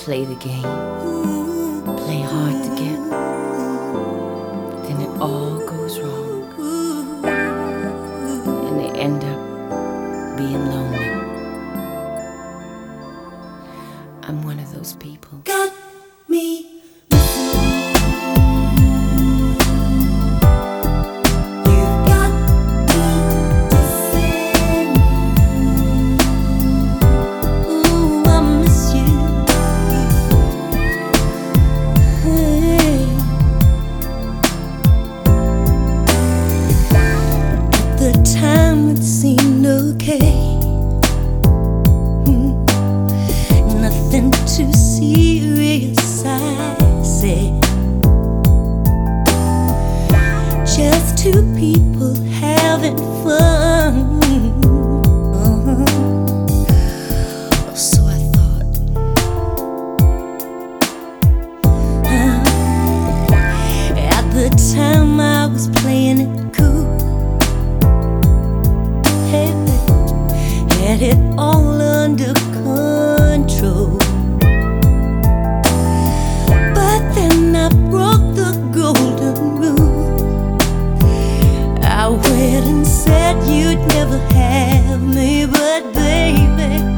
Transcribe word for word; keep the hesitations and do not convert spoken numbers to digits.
play the game, play hard to get, then it all goes wrong, and they end up being lonely. I'm one of those people. Got me. Time it seemed okay, mm. Nothing too serious, I said. Just two people having fun. uh-huh. So I thought, uh, at the time I was playing it cool, had it all under control. But then I broke the golden rule. I went and said you'd never have me, but baby,